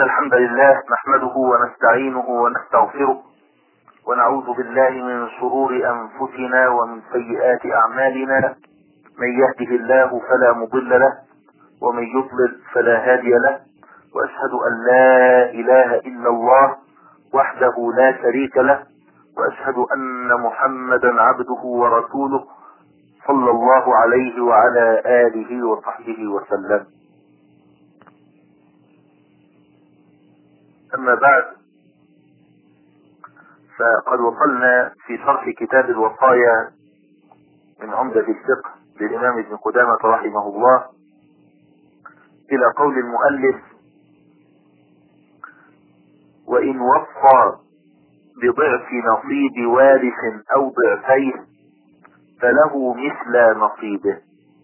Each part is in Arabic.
إن الحمد لله نحمده ونستعينه ونستغفره ونعوذ بالله من شرور أنفسنا ومن سيئات أعمالنا. من يهده الله فلا مضل له ومن يضلل فلا هادي له، وأشهد أن لا إله إلا الله وحده لا شريك له، وأشهد أن محمدا عبده ورسوله صلى الله عليه وعلى آله وصحبه وسلم. أما بعد، فقد وصلنا في شرح كتاب الوصايا من عمدة الفقه للإمام ابن قدامة رحمه الله إلى قول المؤلف: وإن وصى بضعف نصيب وارث أو ضعفيه فله مثل نصيبه.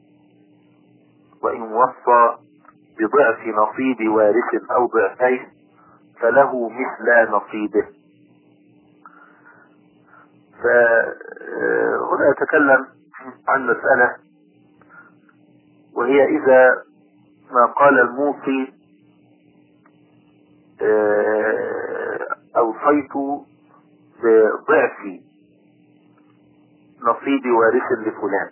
وإن وصى بضعف نصيب وارث أو ضعفيه فله مثل نصيبه. فهنا أتكلم عن مسألة، وهي إذا ما قال الموصي أوصيت بضعف نصيب وارث لفلان،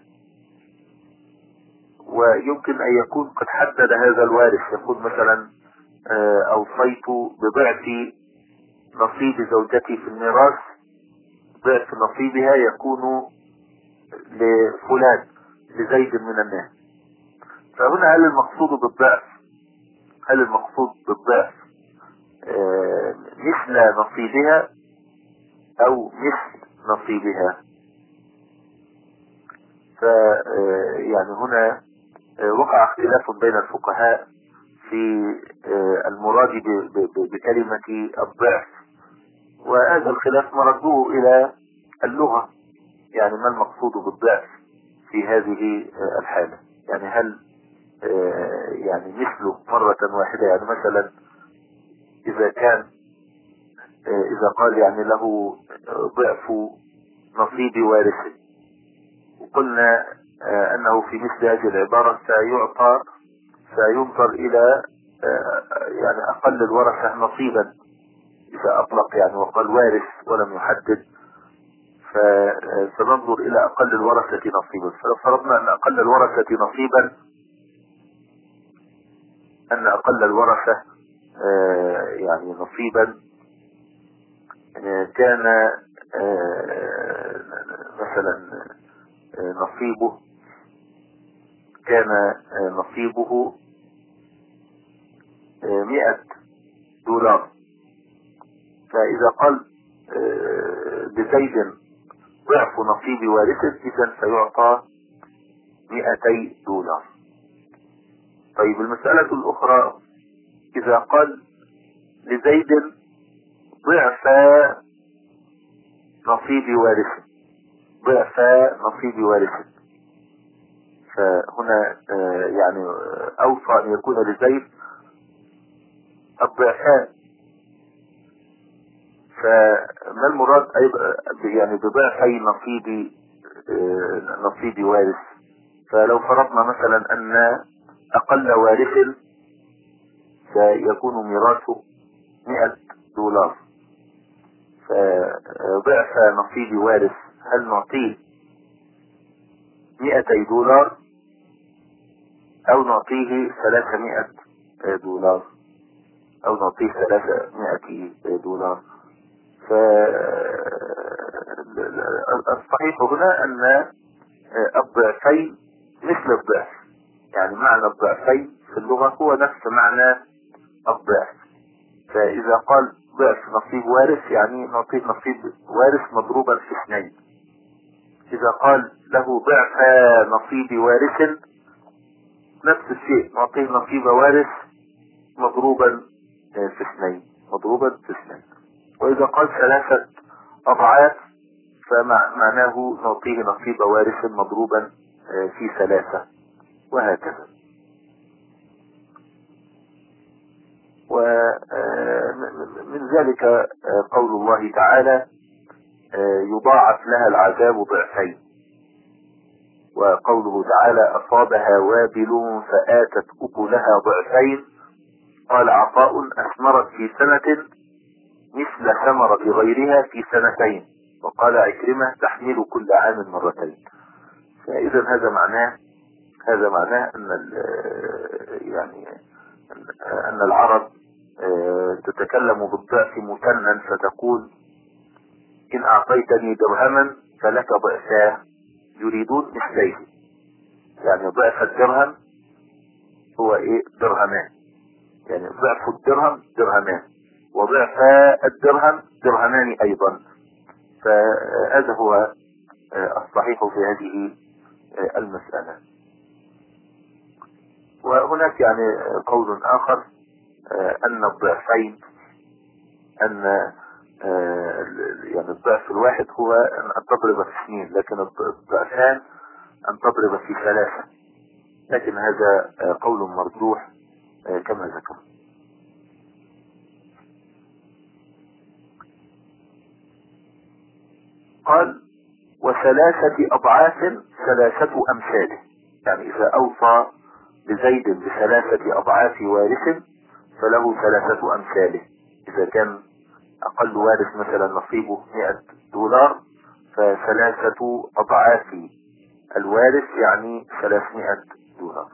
ويمكن أن يكون قد حدد هذا الوارث، يقول مثلا أوصيت بضعف نصيب زوجتي في الميراث، ضعف نصيبها يكون لفلان لزيد من الناس. فهنا هل المقصود بالضعف مثل نصيبها أو مثل نصيبها؟ يعني هنا وقع اختلاف بين الفقهاء في المراد بكلمة الضعف، وهذا الخلاف مردوه إلى اللغة. يعني ما المقصود بالضعف في هذه الحالة؟ يعني هل يعني مثله مرة واحدة؟ يعني مثلا إذا قال يعني له ضعف نصيب وارث، وقلنا أنه في مثل هذه العبارة سينظر إلى يعني أقل الورثة نصيبا، إذا أطلق يعني وقال وارث ولم يحدد، فننظر إلى أقل الورثة نصيبا. فلو فرضنا أن أقل الورثة يعني نصيبا كان مثلا نصيبه $100. فإذا قال بزيد ضعف نصيب وارثه، إذن سيعطى $200. طيب المسألة الأخرى، إذا قال لزيد ضعف نصيب وارثه، فهنا يعني أوصى أن يكون لزيد الضعفان. فما المراد يعني بضعفي نصيب وارث؟ فلو فرضنا مثلا أن أقل وارث سيكون ميراثه $100، فضعف نصيب وارث هل نعطيه $200 أو نعطيه $300 أو نعطيه $300؟ فالصحيح هنا أن الضعفين مثل الضعف، يعني معنى الضعفين في اللغة هو نفس معنى الضعف. فإذا قال ضعف نصيب وارث يعني نعطيه نصيب وارث مضروبا في 2. إذا قال له ضعف نصيب وارث نفس الشيء، نعطيه نصيب وارث مضروبا في 2. وإذا قال 3 أضعاف فمعناه نعطيه نصيب وارث مضروبا في 3، وهكذا. ومن ذلك قول الله تعالى: يضاعف لها العذاب ضعفين. وقوله تعالى: أصابها وابل فآتت أكلها ضعفين قال عطاء أثمرت في سنة مثل ثمرة غيرها في سنتين. وقال عكرمة تحمل كل عام مرتين. فإذا هذا معناه أن يعني أن العرب تتكلم بالضعف مثنى، فتقول إن أعطيتني درهما فلك ضعفاه، يريدون مثليه. يعني ضعف الدرهم هو درهمان، يعني ضعف الدرهم درهمان، وضعف الدرهم درهمان أيضا. فهذا هو الصحيح في هذه المسألة. وهناك يعني قول آخر أن الضعفين، أن يعني الضعف الواحد هو أن تضرب في اثنين، لكن الضعفان أن تضرب في ثلاثة. لكن هذا قول مرجوح كما ذكر. قال وثلاثة أضعاف ثلاثة أمثاله. يعني إذا أوصى لزيد بثلاثة أضعاف وارث فله ثلاثة أمثاله. إذا كان أقل وارث مثلا نصيبه $100، فثلاثة أضعاف الوارث يعني $300.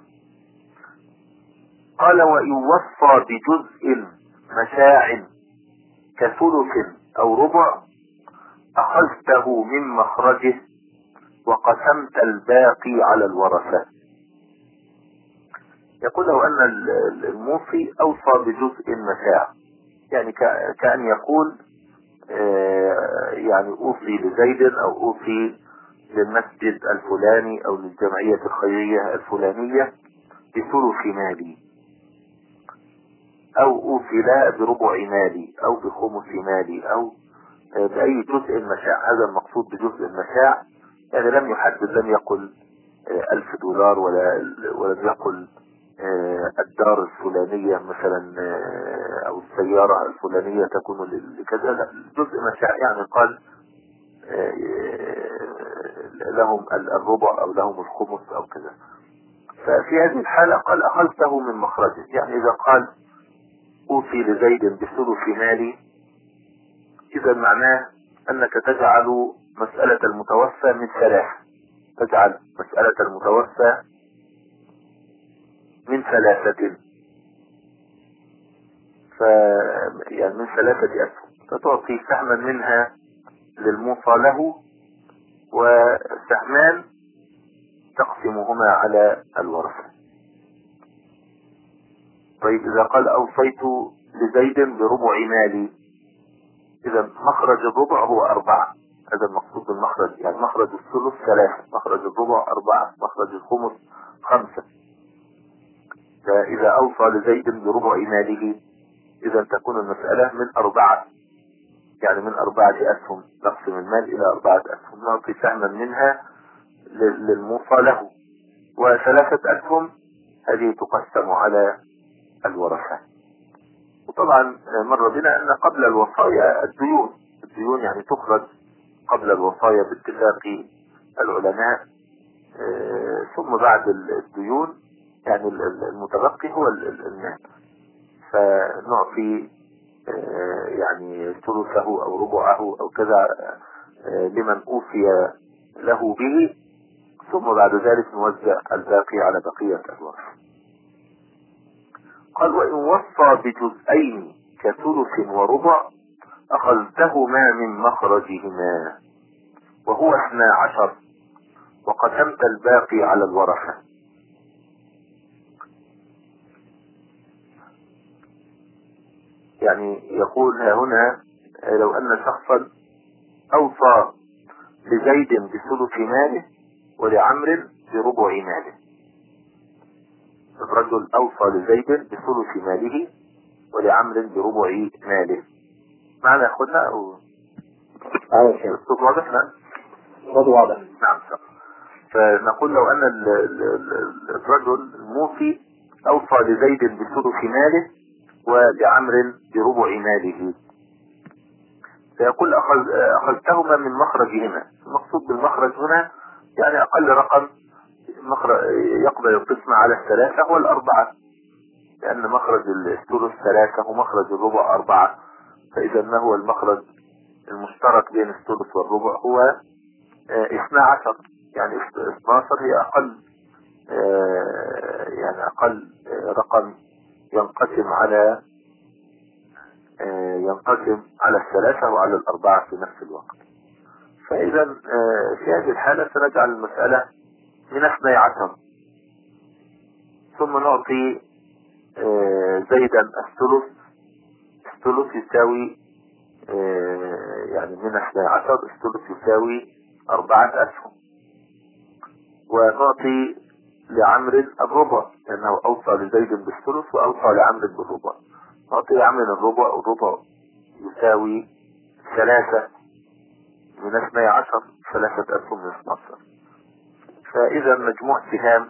قال وإن وصى بجزء مشاع كثلث أو ربع أخذته من مخرجه وقسمت الباقي على الورثة. يقول لو أن الموصي أوصى بجزء مشاع، يعني كأن يقول يعني أوصي لزيد أو أوصي للمسجد الفلاني أو للجمعية الخيرية الفلانية بثلث مالي، أو أوصي لا بربع مالي أو بخمس مالي أو بأي جزء مشاع. هذا المقصود بجزء المشاع، يعني لم يحدد، لم يقل $1000 ولم يقل الدار الفلانية مثلا أو السيارة الفلانية تكون لكذا. لا، جزء مشاع يعني قال لهم الربع أو لهم الخمس أو كذا. ففي هذه الحالة قال أخذته من مخرجه. يعني إذا قال أوصي لزيد بثلث مالي، إذا معناه أنك تجعل مسألة المتوفى من ثلاثة، تجعل مسألة المتوفى من ثلاثة، يعني من 3 أسهم، فتعطي سهما منها للموصى له وسهمان تقسمهما على الورثة. طيب إذا قال أوصيت لزيد بربع مالي، إذا مخرج الربع هو 4، هذا المقصود بالمخرج. يعني مخرج الثلث 3، مخرج الربع 4، مخرج الخمس 5. فإذا أوصى لزيد بربع ماله إذا تكون المسألة من 4، يعني من 4 أسهم، نقسم المال إلى 4 أسهم، نعطي سهما منها للموصى له، و3 أسهم هذه تقسم على الورثة. وطبعا مر بنا أن قبل الوصايا الديون يعني تخرج قبل الوصايا باتفاق العلماء، ثم بعد الديون يعني المتبقي هو المال، فنعطي يعني ثلثه أو ربعه أو كذا لمن أوصي له به، ثم بعد ذلك نوزع الباقي على بقية الورثة. قال وإن وصى بجزئين كثلث وربع أخذتهما من مخرجهما وهو 12 وقسمت الباقي على الورثة. يعني يقول ها هنا لو أن شخصا أوصى لزيد بثلث ماله ولعمر بربع ماله. الرجل أوصى لزيد بثلث ماله ولعمر بربع ماله. معنى أخذنا أو الصوت واضح؟ نعم الصوت واضح. نعم. فنقول لو أن الرجل الموصي أوصى لزيد بثلث ماله ولعمر بربع ماله، فيقول أخذتهما من مخرجهما. المقصود بالمخرج هنا يعني أقل رقم يقبل القسمة على 3 هو 4، لأن مخرج الثلث 3 ومخرج الربع 4، فإذا ما هو المخرج المشترك بين الثلث والربع؟ هو 12. يعني 12 هي أقل يعني أقل رقم ينقسم على الثلاثة وعلى الأربعة في نفس الوقت. فإذا في هذه الحالة سنجعل المسألة من 12، ثم نعطي زيدا الثلث يساوي يعني من 12 الثلث يساوي 4 أسهم، ونعطي لعمر الربع لأنه أوصى لزيد بالثلث وأوصى لعمر بالربع. نعطي لعمر الربع، والربع يساوي 3 من 12، 3 أسهم من 12. فإذا مجموع سهام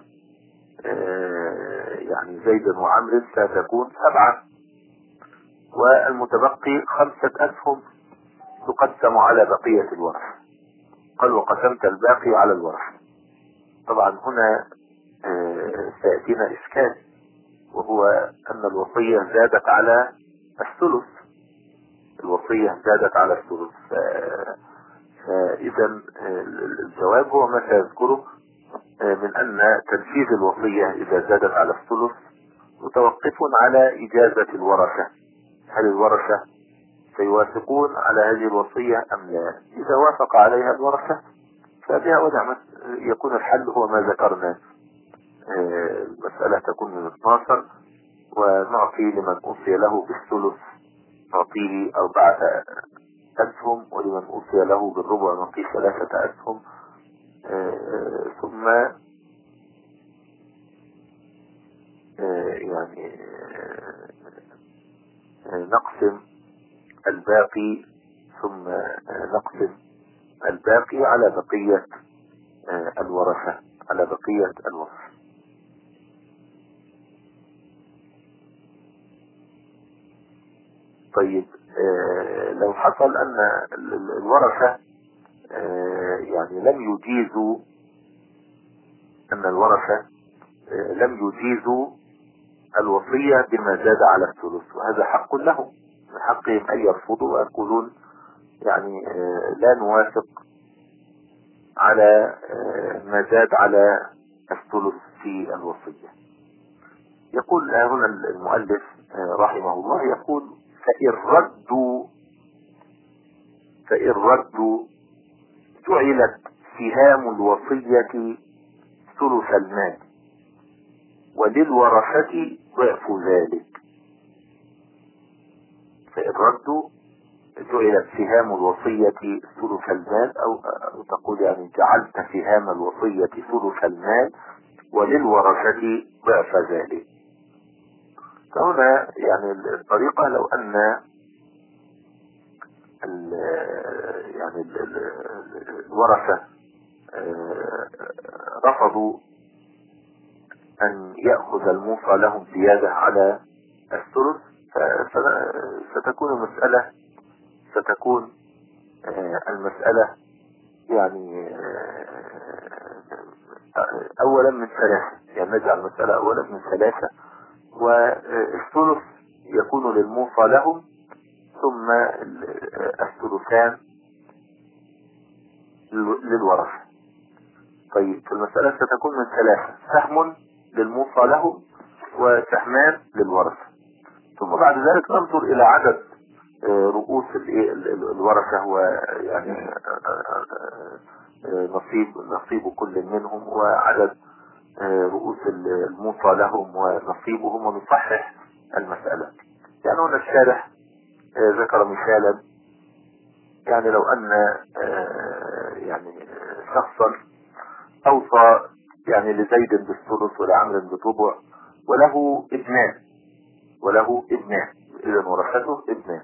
يعني زيد وعمر ستكون 7، والمتبقي 5 أسهم تقسم على بقية الورث. قال وقسمت الباقي على الورث. طبعا هنا سيأتينا إشكال، وهو أن الوصية زادت على الثلث. فإذا الجواب هو ما سيذكره من أن تنفيذ الوصية إذا زادت على الثلث متوقف على إجازة الورثة. هل الورثة سيوافقون على هذه الوصية أم لا؟ إذا وافق عليها الورثة فبها ودعمت يكون الحل هو ما ذكرنا. المسألة تكون من 12، ونعطي لمن أوصي له بالثلث نعطيه 4 أسهم، ولمن أوصي له بالربع نعطيه 3 أسهم. ثم يعني نقسم الباقي، ثم نقسم الباقي على بقية الورثة، طيب لو حصل أن الورثة يعني لم يجيزوا الوصية بما زاد على الثلث، وهذا حق لهم، من حقهم أن يرفضوا ويقولون يعني لا نوافق على ما زاد على الثلث في الوصية. يقول هنا المؤلف رحمه الله، يقول فإن ردوا جعلت سهام الوصية ثلث المال وللورثة ضعف ذلك. فإن ردوا جعلت سهام الوصية ثلث المال، أو تقول يعني جعلت سهام الوصية ثلث المال وللورثة ضعف ذلك. فهنا يعني الطريقة لو أن الورثة رفضوا أن يأخذ الموصى لهم زيادة على الثلث، ستكون المسألة يعني أولا من 3، يعني نجعل المسألة أولا من 3، والثلث يكون للموصى لهم، ثم الثلثان للورثة. طيب المسألة ستكون من 3، سهم للموصى لهم وسهمان للورثة. ثم بعد ذلك ننظر إلى عدد رؤوس الورثة، ويعني نصيب كل منهم، وعدد رؤوس الموصى لهم ونصيبهم، ونصحح المسألة. يعني هنا الشارح ذكر مثالا، يعني لو أن يعني شخصا أوصى يعني لزيد بالثلث ولعمر بالربع وله ابنان، إذا ورثته ابنان.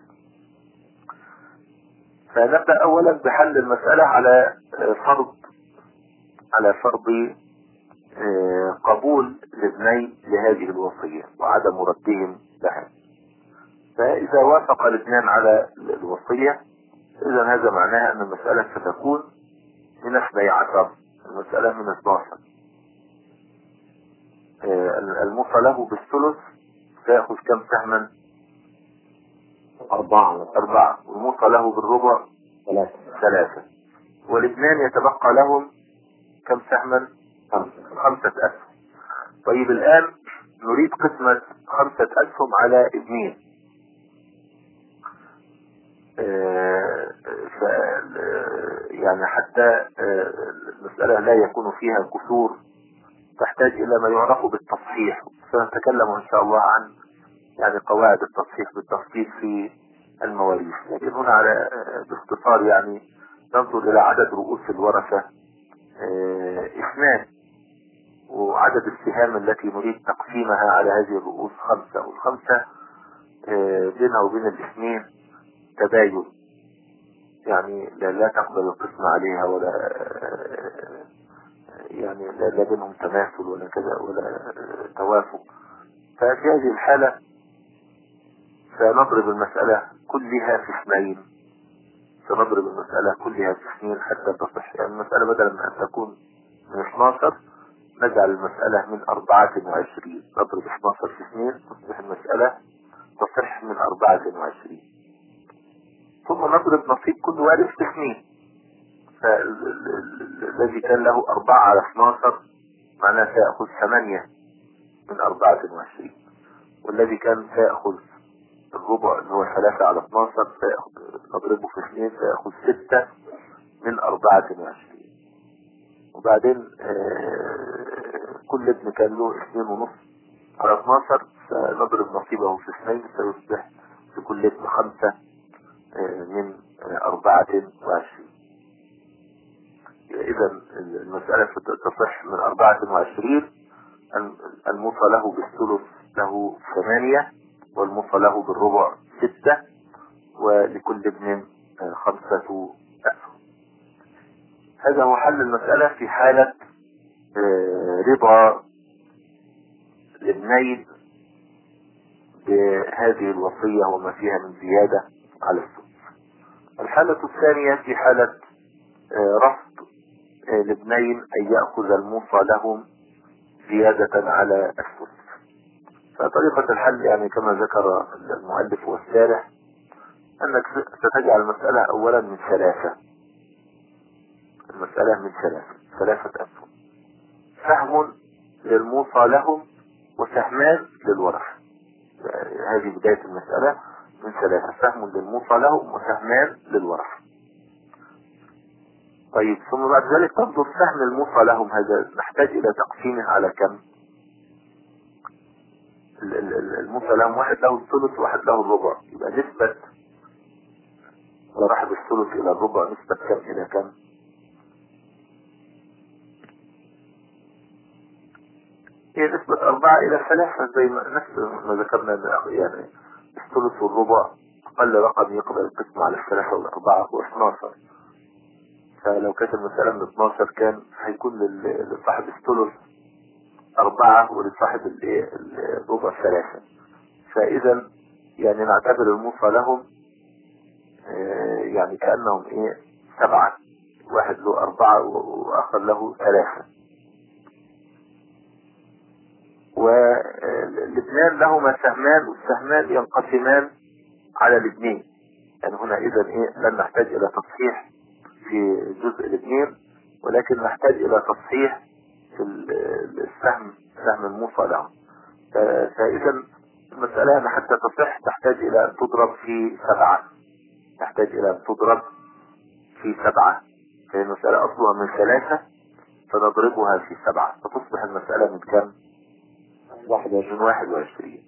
فنبدأ أولا بحل المسألة على فرض قبول الابنين لهذه الوصية وعدم ردهم لها. فإذا وافق الاثنان على الوصية، إذا هذا معناها أن المسألة ستكون من 12، المسألة من 12. الموصى له بالثلث فيأخذ كم سهما؟ 4. 4. والموصى له بالربع 3. والاثنان يتبقى لهم كم سهما؟ 5 أسهم. طيب الآن نريد قسمة 5 أسهم على 2. يعني حتى المسألة لا يكون فيها كسور تحتاج إلى ما يعرف بالتصحيح. سنتكلم إن شاء الله عن يعني قواعد التصحيح بالتفصيل في المواريث، لكن هنا على باختصار يعني ننظر إلى عدد رؤوس الورثة 2، وعدد السهام التي نريد تقسيمها على هذه الرؤوس 5، والخمسة بينها وبين الاثنين تباين، يعني لا تقبل القسم عليها، ولا يعني لا بينهم تماثل ولا كذا ولا توافق. ففي هذه الحالة سنضرب المسألة كلها في 2، سنضرب المسألة كلها في 2 حتى تصح. يعني المسألة بدلا من أن تكون من 12 نجعل المسألة من 24. نضرب 12 في 2 تصبح المسألة تصح من 24. ثم نضرب نصيب كل وارث في 2. فالذي كان له 4 على 12 معناه سيأخذ 8 من 24. والذي كان سيأخذ الربع اللي هو 3 على 12 نضربه في 2 سيأخذ 6 من 24. وبعدين كل ابن كان له 2.5 على 12 سنضرب نصيبه في 2 سيصبح في كل ابن 5 من 24. إذا المسألة تصح من 24. الموصى له بالثلث له 8، والموصى له بالربع 6، ولكل ابن 5 أسهم. هذا هو حل المسألة في حالة رضا الابنين بهذه الوصية وما فيها من زيادة على الثلث. الحالة الثانية في حالة رفض الابنين أن يأخذ الموصى لهم زيادة على الثلث. فطريقة الحل يعني كما ذكر المؤلف والشارح أنك ستجعل المسألة أولا من 3. المسألة من 3 أسهم، سهم للموصى لهم وسهمان للورثة. هذه بداية المسألة من 3، سهم للموصى لهم وسهمان للورثة. طيب ثم بعد ذلك تنظر سهم الموصى لهم هذا نحتاج إلى تقسيمه على كم؟ الموصى لهم واحد له الثلث وواحد له الربع، يبقى نسبة صاحب الثلث إلى الربع نسبة كم إلى كم؟ هي نسبة 4 إلى 3 زي ما نفس ما ذكرنا، يعني الثلث والربع أقل رقم يقبل القسم على 3 والأربعة هو 12. فلو كانت المسألة من 12 كان هيكون لصاحب الثلث 4 ولصاحب الربع 3. فإذا يعني نعتبر الموصى لهم يعني كأنهم 7، واحد له 4 وآخر له 3، والاثنان لهما سهمان، والسهمان ينقسمان على الاثنين. يعني هنا إذا لن نحتاج إلى تصحيح في جزء الاثنين، ولكن نحتاج إلى تصحيح في السهم، سهم الموصى لهم. فإذا المسألة حتى تصح تحتاج إلى أن تضرب في 7، تحتاج إلى أن تضرب في 7. فهي المسألة أصلها من 3 فنضربها في 7 فتصبح المسألة من كم؟ من 21.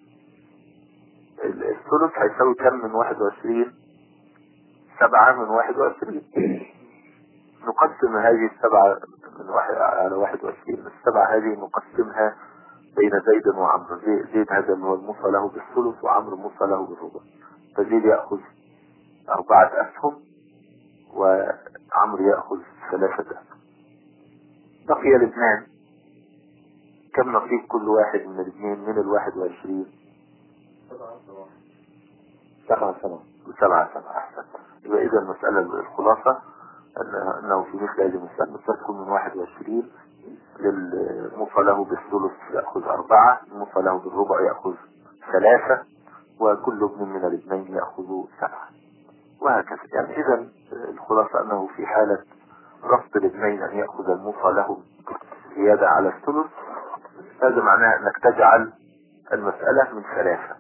الثلث هيساوي كم من 21؟ 7 من 21. نقسم هذه 7 من 1 على 21. 7 هذه نقسمها بين زيد وعمرو. زيد هذا اللي هو الموصى له بالثلث، وعمرو الموصى له بالربع. فزيد يأخذ 4 أسهم وعمرو يأخذ 3 أسهم. بقي الاثنان، كم نصيب كل واحد من الاثنين من 21؟ 7. أحسن. يبقى إذا المسألة الخلاصة أنه في مثل هذه المسألة تكون من 21 للموصى له بالثلث يأخذ 4، الموصى له بالربع يأخذ 3 وكل ابن من الابنين يأخذ 7 وهكذا. يعني إذا الخلاصة أنه في حالة رفض الابنين أن يأخذ الموصى لهم زيادة على الثلث، هذا معناه أنك تجعل المسألة من 3: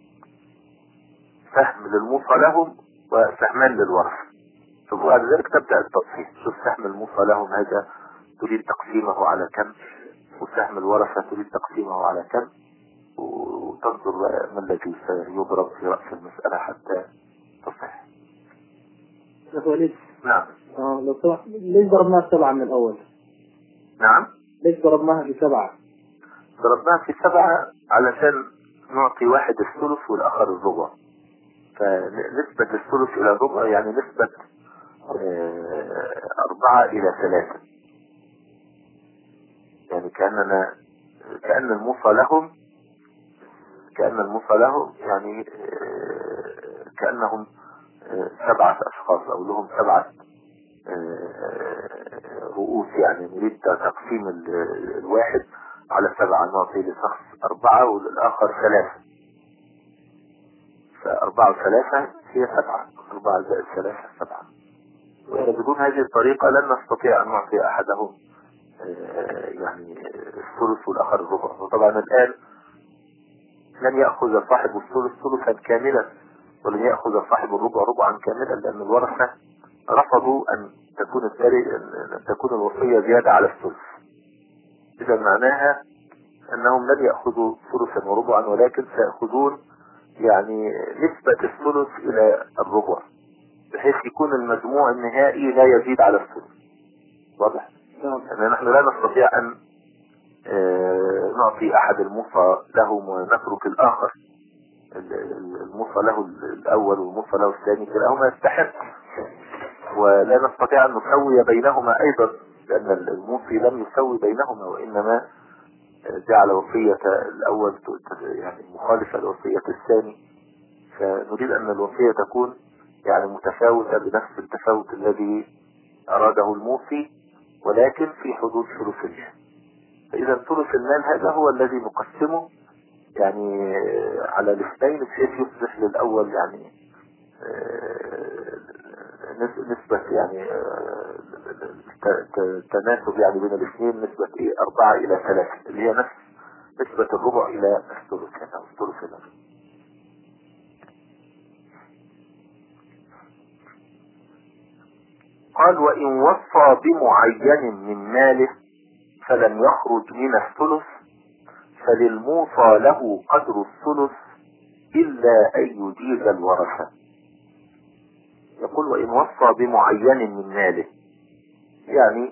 سهم للموصى لهم وسهمان للورثة. وبعد ذلك تبدأ التصحيح. شوف سهم الموصى لهم هذا تريد تقسيمه على كم، وسهم الورثة تريد تقسيمه على كم، وتنظر ما الذي سيضرب في رأس المسألة حتى تصح. نعم. لو سمحت، ليش ضربناها 7 من الأول؟ نعم. ليش ضربناها في 7؟ ضربناها في 7 علشان نعطي واحد الثلث والآخر الربع، فنسبة الثلث إلى الربع يعني نسبة 4 إلى 3. يعني كأن الموصى لهم يعني كأنهم 7 أشخاص أو لهم 7 رؤوس. يعني نريد تقسيم الواحد على 7، نعطي لشخص 4 وللآخر 3، ف4 و3 هي 7، 4 زائد 3 7. وبدون هذه الطريقة لن نستطيع أن نعطي أحدهم يعني الثلث والآخر الربع. وطبعا الآن لن يأخذ صاحب الثلث ثلثا كاملا، ولن يأخذ صاحب الربع ربعا كاملا، لأن الورثة رفضوا أن تكون الوصية زيادة على الثلث. إذا معناها أنهم لن يأخذوا ثلثا وربعا، ولكن سيأخذون يعني نسبة الثلث إلى الربع، بحيث يكون المجموع النهائي لا يزيد على الثلث. واضح؟ يعني نحن لا نستطيع أن نعطي أحد الموصى لهم ونترك الآخر، الموصى له الأول والموصى له الثاني، كلاهما يستحق، ولا نستطيع أن نسوي بينهما أيضا، لأن الموصي لم يسوي بينهما، وإنما جعل وصية الأول يعني مخالفة لوصية الثاني. فنريد أن الوصية تكون يعني متفاوتة بنفس التفاوت الذي أراده الموصي، ولكن في حدود ثلث المال. فإذا ثلث المال هذا هو الذي نقسمه يعني على الاثنين، بحيث يصبح للأول يعني نسبة يعني تناسب يعني بين الاثنين، نسبة 4 إلى 3، اللي هي نفس نسبة الربع إلى الثلث أو الثلث الأول. قال: وإن وصى بمعين من ماله فلم يخرج من الثلث فللموصى له قدر الثلث إلا أن يجيز الورثة. يقول: وإن وصى بمعين من ماله، يعني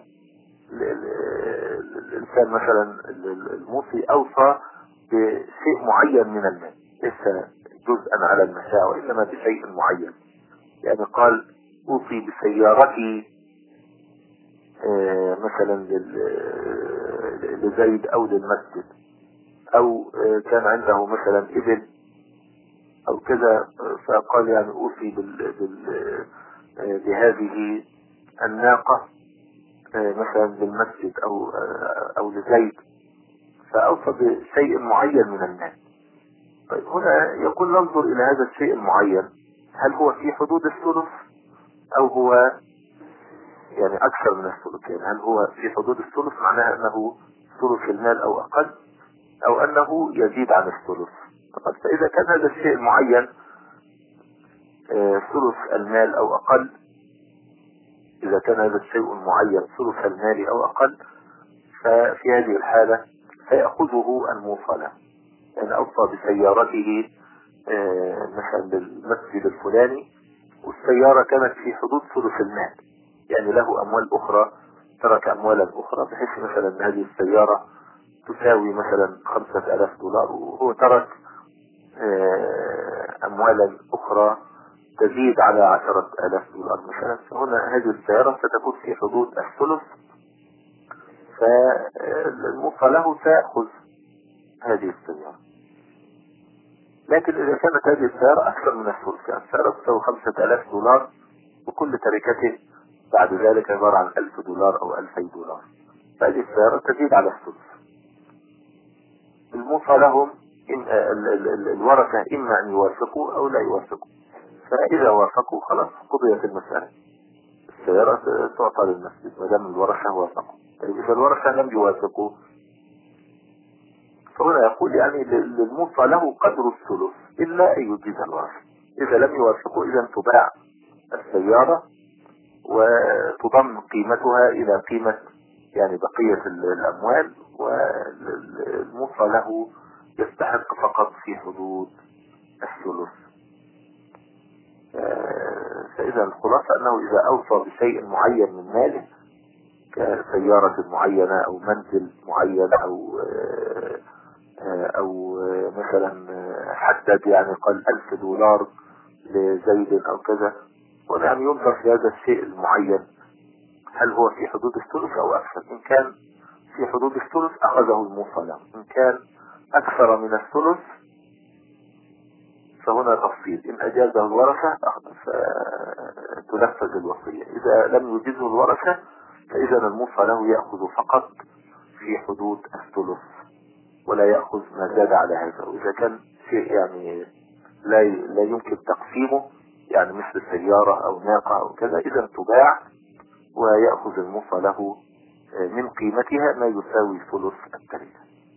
الإنسان مثلا الموصي أوصى بشيء معين من المال، ليس جزءا على المشاع وإنما بشيء معين. يعني قال: أوصي بسيارتي مثلا لزيد أو للمسجد، أو كان عنده مثلا إبل أو كذا، فقال يعني أوصي بهذه الناقة مثلا للمسجد أو لزيد، فأوصى بشيء معين من المال. طيب هنا يقول: ننظر إلى هذا الشيء المعين، هل هو في حدود الثلث أو هو يعني أكثر من الثلث؟ يعني هل هو في حدود الثلث معناها أنه ثلث المال أو أقل، أو أنه يزيد عن الثلث. طب فإذا كان هذا الشيء المعين ثلث المال أو أقل، إذا كان هذا الشيء المعين ثلث المال أو أقل، ففي هذه الحالة سيأخذه الموصى له. يعني أوصى بسيارته مثلا للمسجد الفلاني، والسيارة كانت في حدود ثلث المال، يعني له أموال أخرى، ترك أموالا أخرى، بحيث مثلا هذه السيارة تساوي مثلا $5000 وهو ترك أموالا أخرى تزيد على $10,000 مثلا، فهنا هذه السيارة ستكون في حدود الثلث، فالموصى له سيأخذ هذه السيارة. لكن إذا كانت هذه السيارة أكثر من الثلث، يعني السيارة تساوي $5000 وكل تركته بعد ذلك عبارة عن $1000 أو $2000، فهذه السيارة تزيد على الثلث. الموصى لهم الورثة إما أن يوافقوا أو لا يوافقوا، فإذا وافقوا خلاص قضيت المسألة، السيارة تعطى للمسجد ما دام الورثة وافقوا. طيب إذا الورثة لم يوافقوا فهنا يقول يعني للموصى له قدر الثلث إلا أن يجيز الورثة. إذا لم يوافقوا إذا تباع السيارة وتضم قيمتها إلى قيمة يعني بقية الأموال، والموصى له يستحق فقط في حدود الثلث. فإذا الخلاصة أنه إذا أوصى بشيء معين من ماله كسيارة معينة أو منزل معين أو مثلا حدد يعني قال $1000 لزيد أو كذا، ويعني ينظر في هذا الشيء المعين هل هو في حدود الثلث أو أكثر. إن كان في حدود الثلث أخذه الموصى له، إن كان أكثر من الثلث فهنا تفصيل، إن أجازه الورثة فتنفذ الوصية، إذا لم يجزه الورثة فإذا الموصى له يأخذ فقط في حدود الثلث ولا يأخذ ما زاد على هذا. وإذا كان شيء يعني لا يمكن تقسيمه يعني مثل سيارة أو ناقة أو كذا إذا تباع ويأخذ الموصى له من قيمتها ما يساوي ثلث التركة.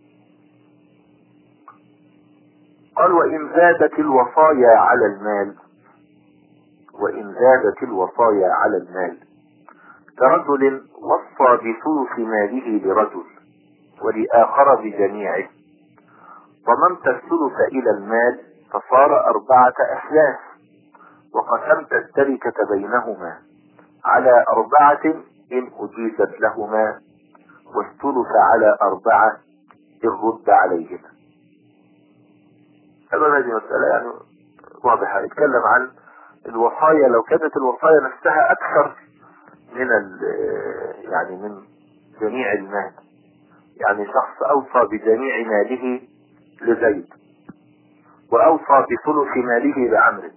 قال وإن زادت الوصايا على المال، وإن زادت الوصايا على المال كرجل وصى بثلث ماله لرجل ولآخر بجميعه، ضممت الثلث إلى المال فصار 4 أثلاث، وقسمت التركة بينهما على 4 إن أجيزت لهما، والثلث على 4 إن رد عليهما. هذه مسألة يعني واضحة، يتكلم عن الوصايا. لو كانت الوصايا نفسها أكثر من يعني من جميع المال، يعني شخص أوصى بجميع ماله لزيد وأوصى بثلث ماله لعمرو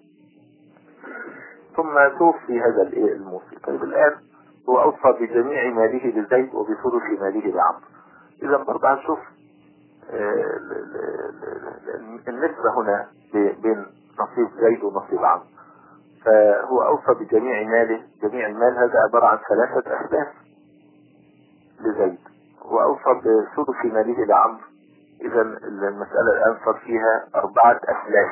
ثم توفي هذا الموصي. طيب الآن هو أوصى بجميع ماله لزيد وبثلث ماله لعمرو، إذا برضه هنشوف النسبة هنا بين نصيب زيد ونصيب عمرو. فهو أوصى بجميع ماله، جميع المال هذا عبارة عن 3 أثلاث لزيد، وأوصى بثلث ماله لعمرو، إذا المسألة الآن صار فيها 4 أثلاث،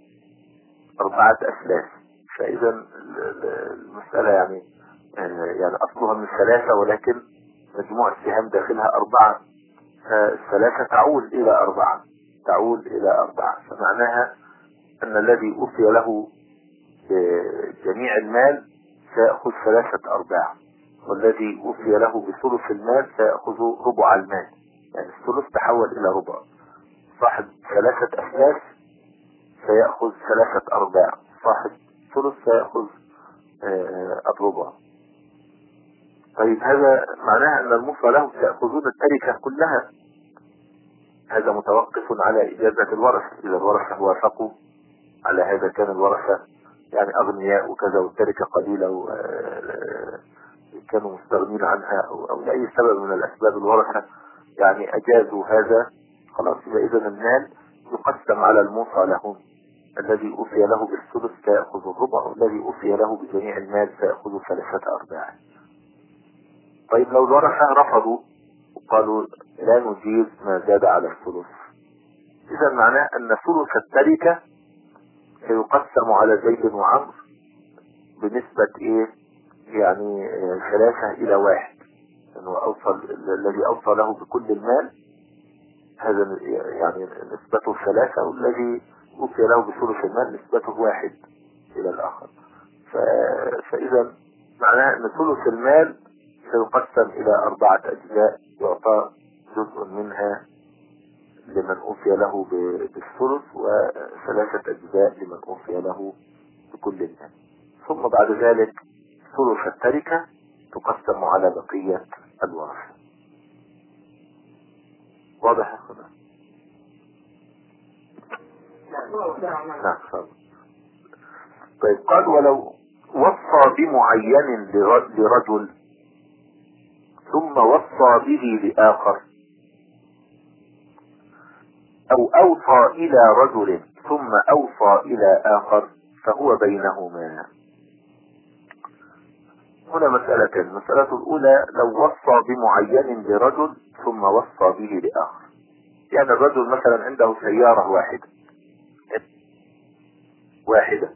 4 أثلاث. فإذا المسألة يعني أصلها من 3 ولكن مجموع السهام داخلها 4، فالثلاثة تعول إلى 4، تعول إلى 4. فمعناها أن الذي أوفي له جميع المال سيأخذ 3/4، والذي أوفي له بثلث المال سيأخذ ربع المال، يعني الثلث تحول إلى ربع. صاحب 3 أثلاث سيأخذ 3/4، صاحب ثلث سيأخذ الربع. طيب هذا معناها أن الموصى له سيأخذون التركة كلها، هذا متوقف على إجازة الورثة. إذا الورثة وافقوا على هذا كان الورثة يعني أغنياء وكذا والتركة قليلة وكانوا مستغنين عنها أو لأي سبب من الأسباب الورثة يعني أجازوا هذا، خلاص يبقى إذا المال يقسم على الموصى لهم، الذي أوفي له بالثلث سيأخذ الربع، والذي أوفي له بجميع المال سيأخذ 3/4. طيب لو الورثة رفضوا وقالوا لا نجيز ما زاد على الثلث، إذا معناه أن ثلث التركة سيقسم على زيد وعمرو بنسبة يعني 3/1، لأنه الذي أوصى له بكل المال هذا يعني نسبته 3، والذي أوفي له بثلث المال نسبته 1 إلى الآخر. فإذا معناه أن ثلث المال سيقسم إلى 4 أجزاء، يعطى جزء منها لمن أوفي له بالثلث و3 أجزاء لمن أوفي له بكل المال، ثم بعد ذلك ثلث التركة تقسم على بقية الورثة. واضح يا أخونا؟ نعم. طيب قال ولو وصى بمعين لرجل ثم وصى به لآخر أو أوصى إلى رجل ثم أوصى إلى آخر فهو بينهما. هنا مسألتين. المسألة الأولى لو وصى بمعين لرجل ثم وصى به لآخر. يعني الرجل مثلا عنده سيارة واحدة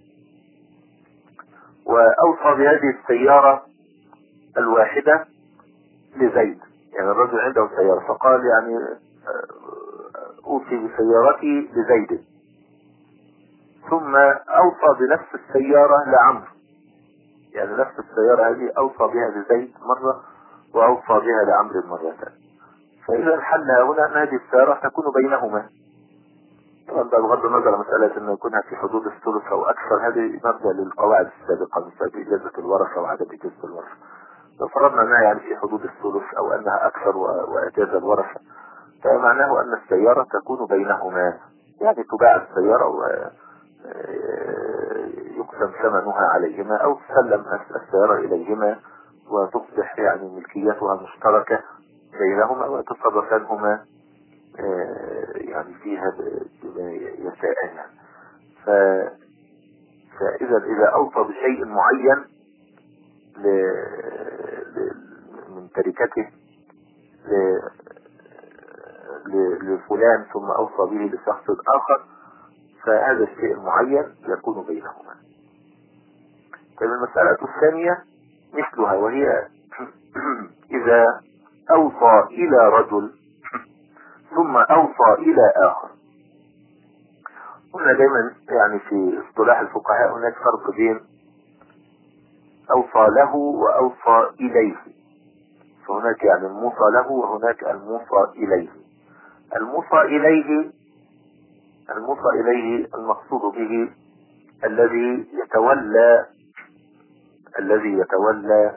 وأوصى بهذه السيارة الواحدة لزيد. يعني الرجل عنده سيارة فقال يعني أوصي بسيارتي لزيد، ثم أوصى بنفس السيارة لعمرو. يعني نفس السيارة هذه أوصى بها لزيد مرة وأوصى بها لعمرو مرة ثانية. فإذا الحل هنا أن هذه السيارة تكون بينهما. طبعا بغض النظر عن مسألة أن يكونها في حدود الثلث أو أكثر، هذه نرجع للقواعد السابقة مثل إجازة الورثة وعدم إجازة الورثة. لو فرضنا أنها يعني في حدود الثلث أو أنها أكثر وأجاز الورثة فمعناه أن السيارة تكون بينهما. يعني تباع السيارة ويقسم ثمنها عليهما أو تسلم السيارة إليهما وتصبح يعني ملكيتها مشتركة بينهما ويتصرفانهما يعني فيها بما يشاءان. فإذا أوصى بشيء معين من تركته لفلان ثم أوصى به لشخص آخر فهذا الشيء المعين يكون بينهما. طيب المسألة الثانية مثلها، وهي إذا أوصى إلى رجل ثم أوصى إلى آخر. قلنا دايما يعني في اصطلاح الفقهاء هناك فرق بين أوصى له وأوصى إليه. فهناك يعني الموصى له وهناك الموصى إليه. الموصى إليه المقصود به الذي يتولى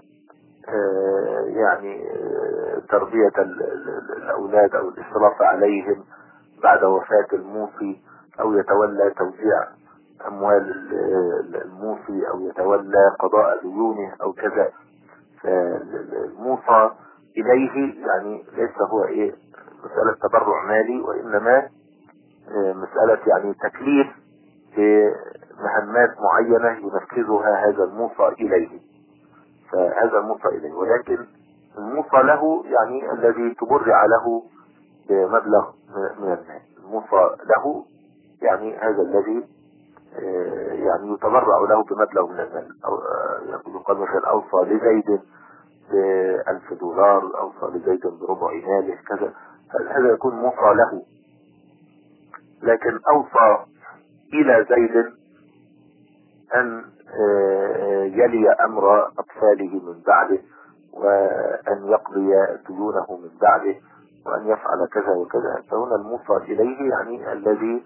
يعني تربية الأولاد أو الإشراف عليهم بعد وفاة الموصي، أو يتولى توزيع أموال الموصي، أو يتولى قضاء ديونه أو كذا. فالموصى إليه يعني ليس هو مسألة تبرع مالي، وإنما مسألة يعني تكليف بمهمات معينة ينفذها هذا الموصى إليه. فهذا الموصى إليه. ولكن الموصى له يعني الذي تبرع له بمبلغ من المال. الموصى له يعني هذا الذي يعني يتبرع له بمبلغ من المال. أو يقال مثلا أوصى لزيد $1000، أوصى لزيد بربع ماله كذا. هذا يكون موصى له. لكن أوصى إلى زيد أن يلي أمر أطفاله من بعده، وأن يقضي ديونه من بعده، وأن يفعل كذا وكذا. فهنا الموصى إليه يعني الذي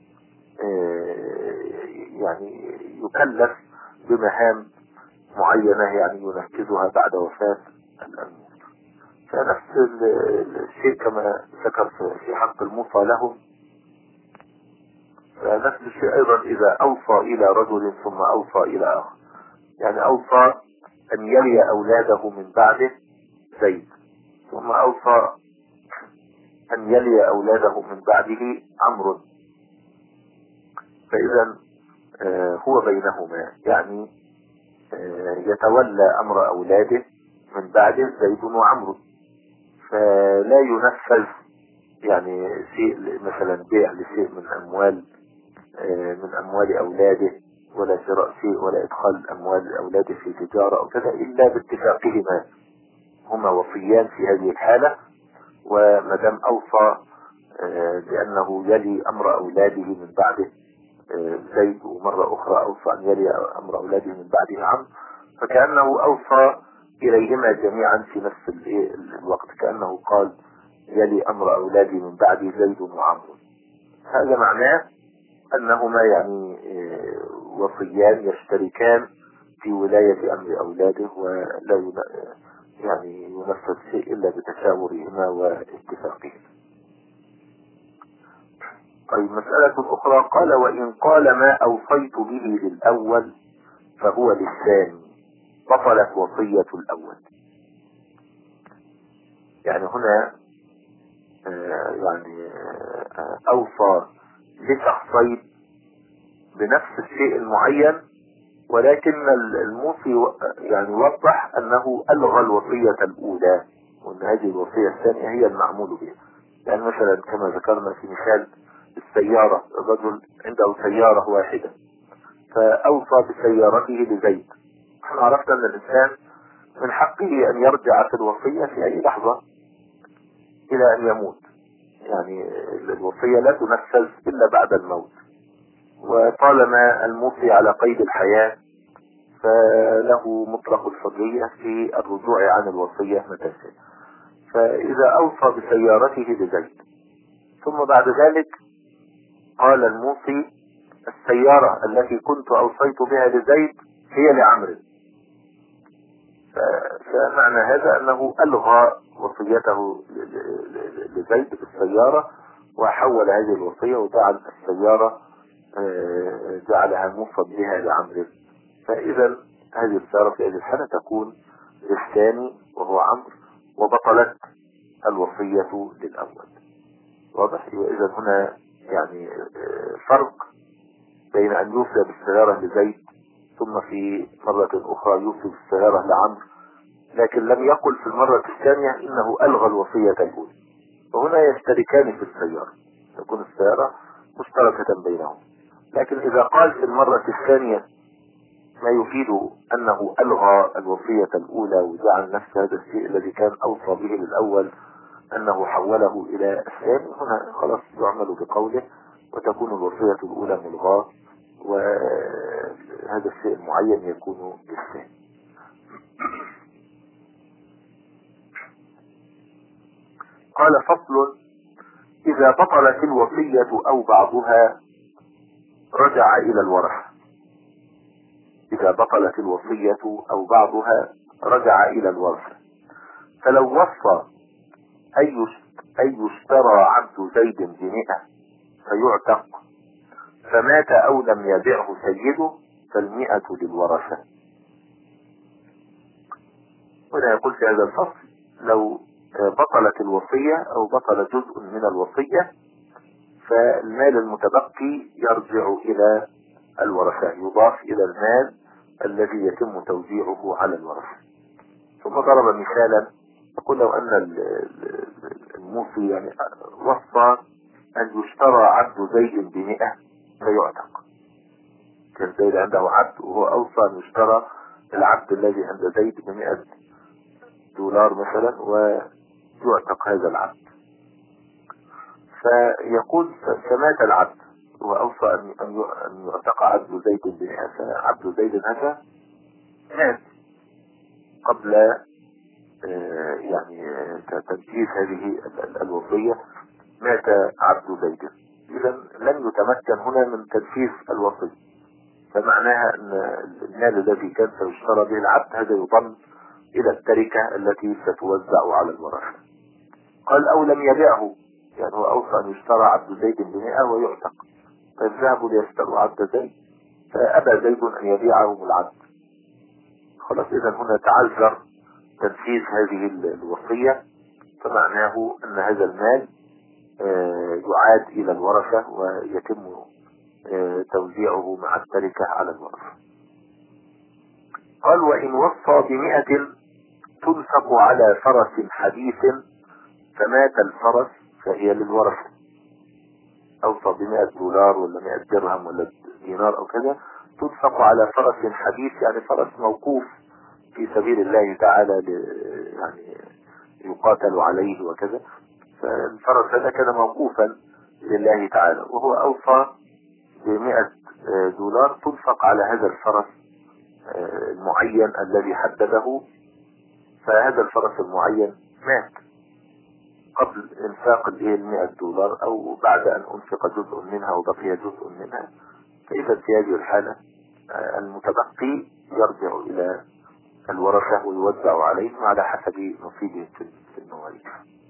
يعني يكلف بمهام معينة يعني ينفذها بعد وفاة الموصى. فنفس الشيء كما ذكر في حق الموصى له، نفس الشيء أيضا إذا أوصى إلى رجل ثم أوصى إلى آخر. يعني أوصى أن يلي أولاده من بعده زيد، ثم أوصى أن يلي أولاده من بعده عمرو. فإذا هو بينهما، يعني يتولى أمر أولاده من بعده زيد وعمرو. فلا ينفذ يعني شيء مثلا بيع لشيء من أموال أولاده، ولا شراء شيء، ولا إدخال أموال أولاده في تجارة أو كذا إلا باتفاقهما. هما وصيان في هذه الحالة. ومدام أوصى بأنه يلي أمر أولاده من بعده زيد، ومرة أخرى أوصى أن يلي أمر أولاده من بعده عمرو، فكأنه أوصى إليهما جميعا في نفس الوقت. كأنه قال يلي أمر أولادي من بعدي زيد وعمرو. هذا معناه أنهما يعني وصيان يشتركان في ولاية أمر أولاده، ولا يعني ينفذ شيء إلا بتشاورهما واتفاقهما. طيب مسألة أخرى قال: وإن قال ما أوصيت به للأول فهو للثاني بطلت وصية الأول. يعني هنا يعني اوصى لشخصين بنفس الشيء المعين، ولكن الموصي يعني وضح انه الغى الوصية الاولى، وان هذه الوصية الثانية هي المعمول بها. يعني مثلا كما ذكرنا في مثال السيارة، الرجل عنده سيارة واحدة فاوصى بسيارته لزيد. احنا عرفنا ان الانسان من حقه ان يرجع في الوصية في اي لحظة الى ان يموت، يعني الوصية لا تنفذ الا بعد الموت، وطالما الموصي على قيد الحياة فله مطلق الحرية في الرجوع عن الوصية متى شاء. فإذا أوصى بسيارته لزيد ثم بعد ذلك قال الموصي السيارة التي كنت أوصيت بها لزيد هي لعمرو، فمعنى هذا أنه ألغى وصيته لزيد بالسيارة وحول هذه الوصية وجعل السيارة جعلها موصى بها لعمرو. فإذا هذه السيارة في هذه الحالة تكون للثاني وهو عمرو، وبطلت الوصية للأول. واضح؟ إذا هنا يعني فرق بين أن يوصي بالسيارة لزيد ثم في مرة أخرى يوصي بالسيارة لعمرو، لكن لم يقل في المرة الثانية إنه ألغى الوصية الأولى، وهنا يشتركان في السيارة، تكون السيارة مشتركة بينهم. لكن إذا قال في المرة الثانية ما يفيد أنه ألغى الوصية الأولى وجعل نفس هذا الشيء الذي كان أوصى به للأول أنه حوله إلى الثاني، هنا خلاص يعمل بقوله وتكون الوصية الأولى ملغاة، وهذا الشيء المعين يكون للثاني. قال فصل: إذا بطلت الوصية أو بعضها رجع إلى الورثة. إذا بطلت الوصية أو بعضها رجع إلى الورثة. فلو وصى أن يشترى عبد زيد ب100 فيعتق، فمات أو لم يبعه سيده، فال100 للورثة. هنا يقول في هذا الفصل: لو بطلت الوصية أو بطل جزء من الوصية فالمال المتبقي يرجع إلى الورثة، يضاف إلى المال الذي يتم توزيعه على الورثة. ثم ضرب مثالا يقول: لو أن الموصي يعني وصى أن يشترى عبد زيد ب100 فيعتق. كان زيد عنده عبد وهو أوصى أن يشترى العبد الذي عند زيد $100 مثلا ويعتق هذا العبد. فيقول: فمات العبد وأوصى أن يعتق عبد زيد ب100، فعبد زيد هذا مات قبل يعني تنفيذ هذه الوصية، مات عبد زيد، إذا لم يتمكن هنا من تنفيذ الوصية، فمعناها أن المال الذي كان سيشترى به العبد هذا يضم إلى التركة التي ستوزع على الورثة. قال: أو لم يبيعه، يعني هو أوصى أن يشترى عبد زيد ب100 ويعتق، فذهبوا ليشتروا عبد زيد فأبى زيد أن يبيعهم العبد. خلاص، إذا هنا تعذر تنفيذ هذه الوصية، فمعناه أن هذا المال يعاد إلى الورثة ويتم توزيعه مع التركة على الورثة. قال: وإن وصى ب100 تنفق على فرس حديث فمات الفرس فهي للورثة. أوصى ب$100 ولا 100 درهم ولا دينار أو كذا، تنفق على فرس حديث، يعني فرس موقوف في سبيل الله تعالى، يعني يقاتل عليه وكذا، فالفرس هذا كان موقوفا لله تعالى، وهو أوصى ب$100 تنفق على هذا الفرس المعين الذي حدده، فهذا الفرس المعين مات قبل انفاق $100 او بعد ان انفق جزء منها وبقي جزء منها، فاذا في هذه الحالة المتبقي يرجع الى الورثة ويوزع عليهم على حسب نصيبهم في المواريث.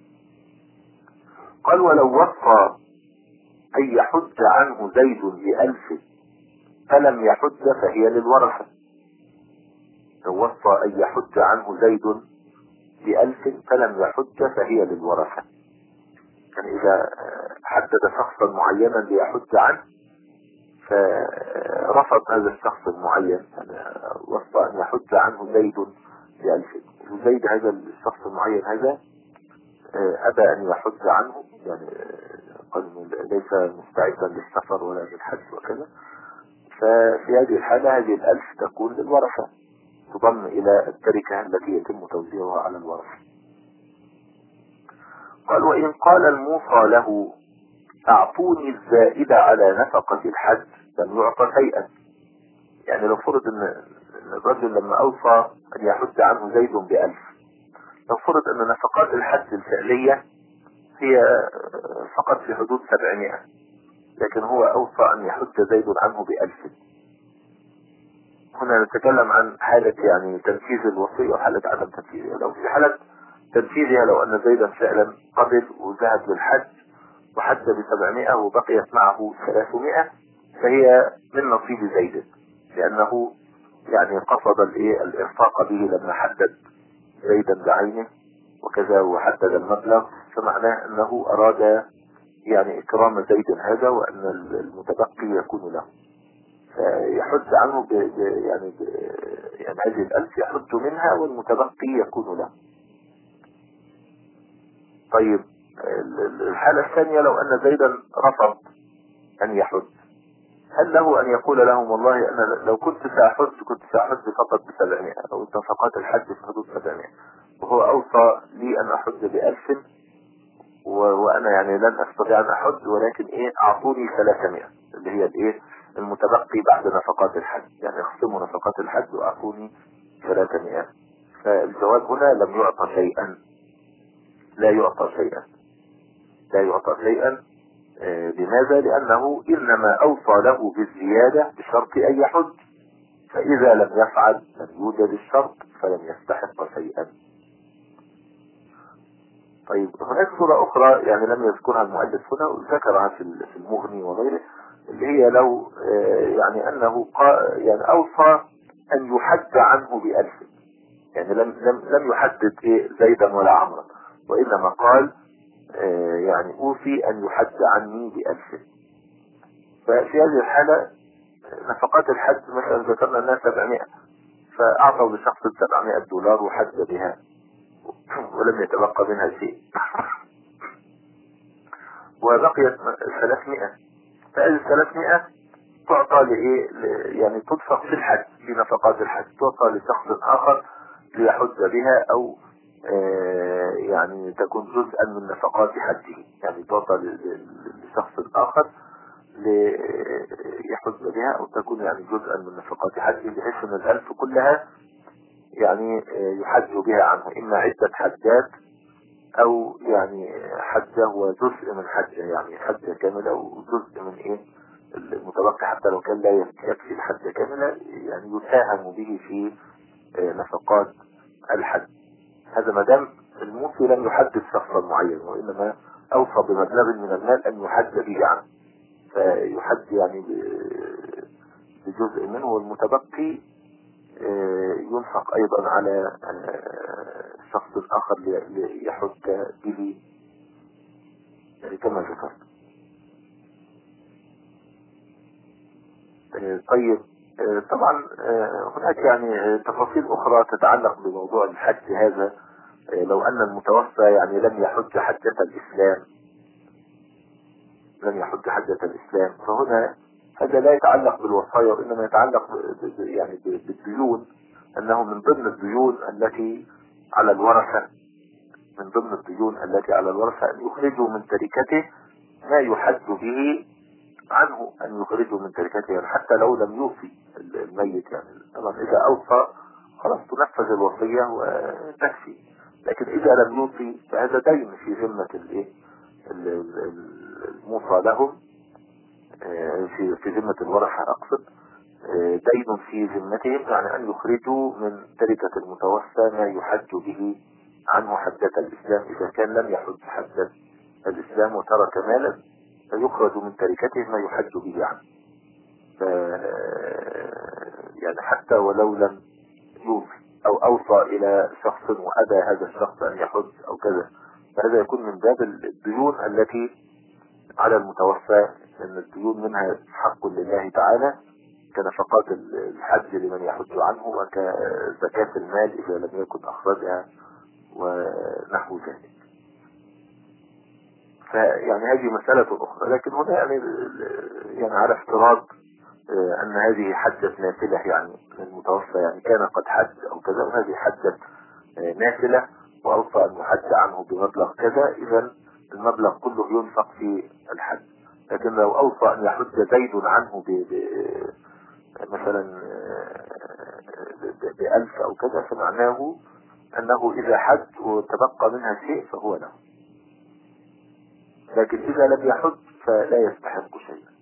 قال: ولو وصى ان يحج عنه زيد ب1000 فلم يحج فهي للورثة. لو وصى ان يحج عنه زيد ب1000 فلم يحج فهي للورثة. يعني إذا حدد شخصا معينا ليحج عنه فرفض هذا الشخص المعين، يعني وصف أن يحج عنه زيد ب1000، وزيد هذا الشخص المعين هذا أبى أن يحج عنه، يعني قال ليس مستعدا للسفر ولا للحج وكذا. ففي هذه الحالة هذه 1000 تكون للورثة، تضم إلى التركة التي يتم توزيعها على الورثة. قال وإن قال الموصى له أعطوني الزائد على نفقة الحج لم يعطى شيئا. يعني لو فرض أن الرجل لما أوصى أن يحج عنه زيد ب1000، لو فرض أن نفقات الحج الفعلية هي فقط في حدود 700، لكن هو أوصى أن يحج زيد عنه ب1000. هنا نتكلم عن حالة يعني تنفيذ الوصية وحالة عدم تنفيذها. لو في حالة تنفيذها، لو أن زيدا فعلا قبل وذهب للحج وحج ب700 وبقيت معه 300، فهي من نصيب زيد، لأنه يعني قصد الإرفاق به لما حدد زيدا بعينه وكذا وحدد المبلغ، فمعناه أنه أراد يعني إكرام زيد هذا، وأن المتبقي يكون له، فيحج عنه يعني هذه 1000 يحج منها والمتبقي يكون له. طيب الحالة الثانية لو أن زيدا رفض أن يحج، هل له أن يقول لهم والله أنا لو كنت سأحج فقط ب700 أو نفقات الحج في حدود 700، وهو أوصى لي أن أحج ب1000 وأنا يعني لن أستطيع أن أحج، ولكن أعطوني 300 اللي هي المتبقي بعد نفقات الحج، يعني اخصموا نفقات الحج وأعطوني 300. فالجواب هنا لم يعطى شيئا، لا يعطى شيئا، لا يعطى شيئا. لماذا؟ لأنه إنما أوصى له بالزيادة بشرط أن يحج، فإذا لم يفعل لم يوجد الشرط فلم يستحق شيئا. طيب هناك صورة أخرى يعني لم يذكرها المؤلف هنا وذكرها في المغني وغيره، اللي هي لو يعني أنه يعني أوصى أن يحج عنه ب1000، يعني لم يحدد زيدا ولا عمرا، وإنما قال يعني أوصي أن يحج عني ب1000. ففي هذه الحالة نفقات الحج مثلا ذكرنا أنها 700، فأعطوا لشخص $700 وحج بها ولم يتبقى منها شيء وبقيت 300. فهذه 300 تعطى يعني تدفق في الحج، في نفقات الحج تعطى لشخص آخر ليحج بها، أو يعني تكون جزءا من نفقات حجه، يعني تعطى لشخص آخر ليحج بها، أو تكون يعني جزءا من نفقات حجه، بحيث أن 1000 كلها يعني يحج بها عنه، إما عدة حجات أو يعني حجة وجزء من حجة، يعني حجة كاملة وجزء من المتبقي، حتى لو كان لا يكفي الحجة كاملة يعني يساهم به في نفقات الحج. هذا ما دام الموصي لم يحدد شخصا معين، وإنما أوصى بمبلغ من المال أن يحج به عنه، فيحج يعني بجزء منه، والمتبقي ينفق أيضا على شخص آخر ليحج به، يعني كما ذكرت. طيب طبعا هناك يعني تفاصيل أخرى تتعلق بموضوع الحج هذا. لو أن المتوفى يعني لم يحج حجة الإسلام، فهنا هذا لا يتعلق بالوصايا، وإنما يتعلق يعني بالديون، أنه من ضمن الديون التي على الورثة، أن يخرجوا من تركته ما يحج به عنه، أن يخرجوا من تركته، يعني حتى لو لم يوصي الميت، يعني طبعا إذا أوصى خلاص تنفذ الوصية وتكفي، لكن إذا لم يوصي فهذا دين في ذمة الموصى لهم، في ذمة الورثة أقصد، دين في ذمتهم، يعني أن يخرجوا من تركة المتوفى ما يحج به عنه حجة الإسلام، إذا كان لم يحج حجة الإسلام وترك مالا فيخرج من تركته ما يحج به عنه. يعني حتى ولو لم يوصي أو أوصى إلى شخص وأبى هذا الشخص أن يحج أو كذا، فهذا يكون من باب الديون التي على المتوفى، لأن الديون منها حق لله تعالى كنفقات الحج لمن يحج عنه، وكزكاة المال إذا لم يكن أخرجها ونحو ذلك. فيعني هذه مسألة أخرى، لكن هنا يعني على افتراض أن هذه حجة نافلة، يعني المتوفى يعني كان قد حج أو كذا، وهذه حجة نافلة وأوصى أن يحج عنه بمبلغ كذا، إذا المبلغ كله ينفق في الحج. لكن لو أوصى أن يحج زيد عنه مثلا ب1000 أو كذا، فمعناه أنه إذا حج وتبقى منها شيء فهو له، لكن إذا لم يحج فلا يستحق شيئا.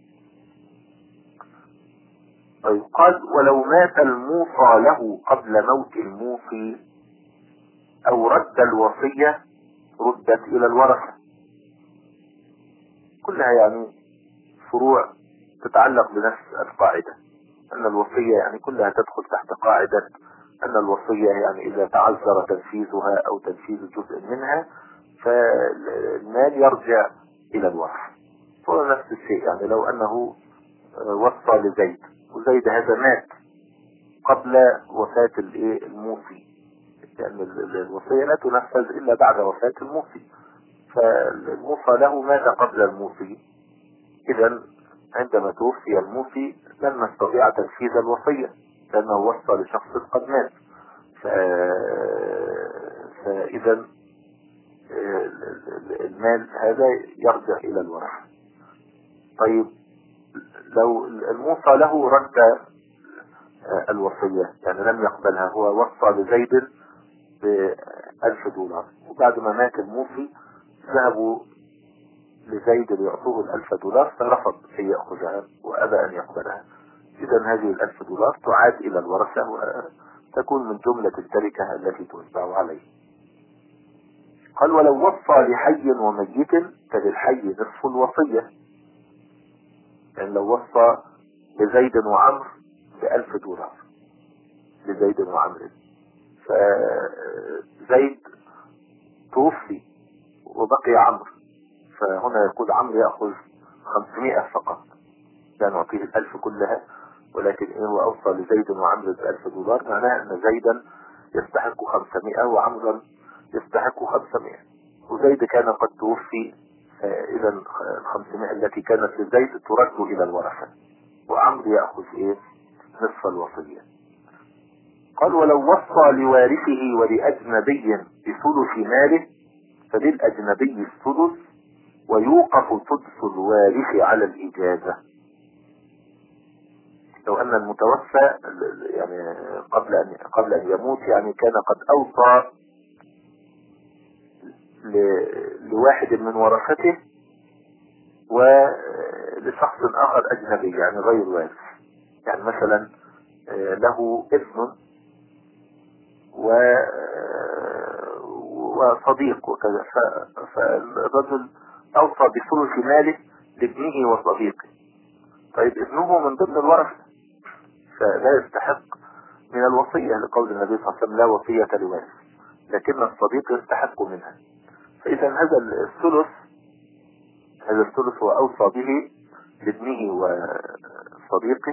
طيب قال ولو مات الموصى له قبل موت الموصي أو رد الوصية ردت إلى الورثة. كلها يعني فروع تتعلق بنفس القاعدة، أن الوصية يعني كلها تدخل تحت قاعدة أن الوصية يعني إذا تعذر تنفيذها أو تنفيذ جزء منها فالمال يرجع إلى الورثة. هو نفس الشيء، يعني لو أنه وصى لزيد وزيد هذا مات قبل وفاة الموصي، لأن الوصية لا تنفذ إلا بعد وفاة الموصي، فالموصى له مات قبل الموصي، إذا عندما توفي الموصي لم نستطيع تنفيذ الوصية لأنه وصى لشخص قد مات. فإذا المال هذا يرجع إلى الورثة. طيب لو الموصى له رد الوصية، يعني لم يقبلها، هو وصى لزيد $1000 وبعد ما مات الموصي ذهبوا لزيد ليعطوه $1000 فرفض أن يأخذها وأبى أن يقبلها، إذا هذه $1000 تعاد إلى الورثة وتكون من جملة التركة التي توزع عليه. قال ولو وصى لحي وميت فللحي نصف الوصية، يعني لو وصى لزيد وعمر $1000 لزيد وعمر، فزيد توفي وبقي عمرو، فهنا يقول عمرو يأخذ 500 فقط، لا نعطيه 1000 كلها، ولكن هو أوصى لزيد وعمرو $1000، معناه أن زيدا يستحق 500 وعمرا يستحق 500، وزيد كان قد توفي، إذا 500 التي كانت لزيد ترد إلى الورثة، وعمرو يأخذ نصف الوصية. قال ولو وصى لوارثه ولأجنبي بثلث ماله فللأجنبي الثلث ويوقف سدس الوارث على الإجازة. لو أن المتوفى يعني قبل أن يموت يعني كان قد أوصى لواحد من ورثته ولشخص آخر أجنبي يعني غير وارث، يعني مثلا له ابن وصديق وكذا، فالرجل أوصى بثلث ماله لابنه وصديقه. طيب ابنه من ضمن الورثة فلا يستحق من الوصية لقول النبي صلى الله عليه وسلم لا وصية لوارث، لكن الصديق يستحق منها. فإذا هذا الثلث هو أوصى به لابنه وصديقه،